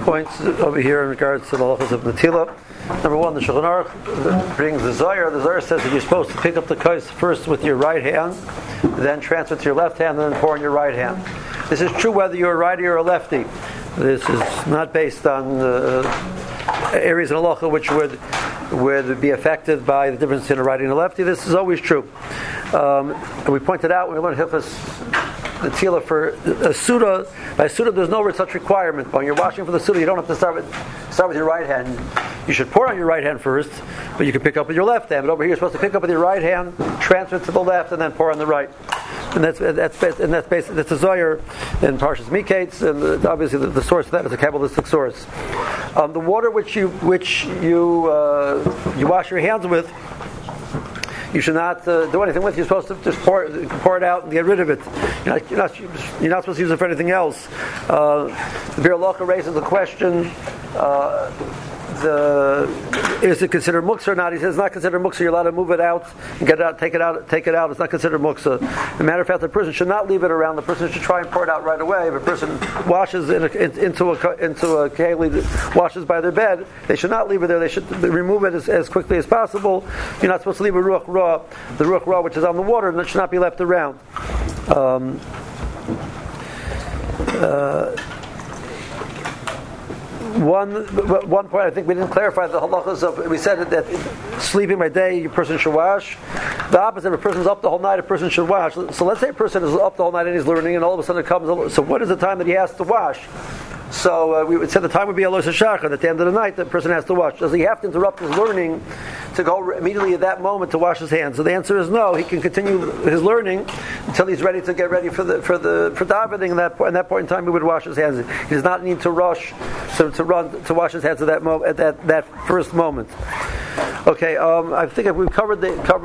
points over here in regards to the halachas of Natila. Number one, the Shulchan Aruch brings the Zohar. The Zohar says that you're supposed to pick up the kos first with your right hand, then transfer to your left hand, and then pour in your right hand. This is true whether you're a righty or a lefty. This is not based on areas in halacha which would be affected by the difference between a righty and a lefty. This is always true. And we pointed out when we learned Hilchos the tefillah for a suda. By suda, there's no such requirement. But when you're washing for the suda, you don't have to start with your right hand. You should pour on your right hand first, but you can pick up with your left hand. But over here, you're supposed to pick up with your right hand, transfer it to the left, and then pour on the right. And that's a Zohar in Parshas Miketz, and obviously the source of that is a Kabbalistic source. The water which you wash your hands with, you should not do anything with. You're supposed to just pour it out and get rid of it. You're not supposed to use it for anything else. The Biur Halacha raises the question: is it considered muksa or not? He says it's not considered muksa. You're allowed to move it out and get it out, take it out. It's not considered muksa. As a matter of fact, the person should not leave it around. The person should try and pour it out right away. If a person washes into a keli, washes by their bed, they should not leave it there. They should remove it as quickly as possible. You're not supposed to leave a ruach ra, the ruach ra which is on the water, and it should not be left around. One point I think we didn't clarify the halachas of. We said that sleeping by day, a person should wash. The opposite, if a person's up the whole night, a person should wash. So let's say a person is up the whole night and he's learning, and all of a sudden it comes. So what is the time that he has to wash? So we would say the time would be Alois HaShachar. At the end of the night, the person has to wash. Does he have to interrupt his learning to go immediately at that moment to wash his hands? So the answer is no. He can continue his learning until he's ready to get ready for davening. At that point in time, he would wash his hands. He does not need to rush to run to wash his hands at that first moment. Okay, I think we've covered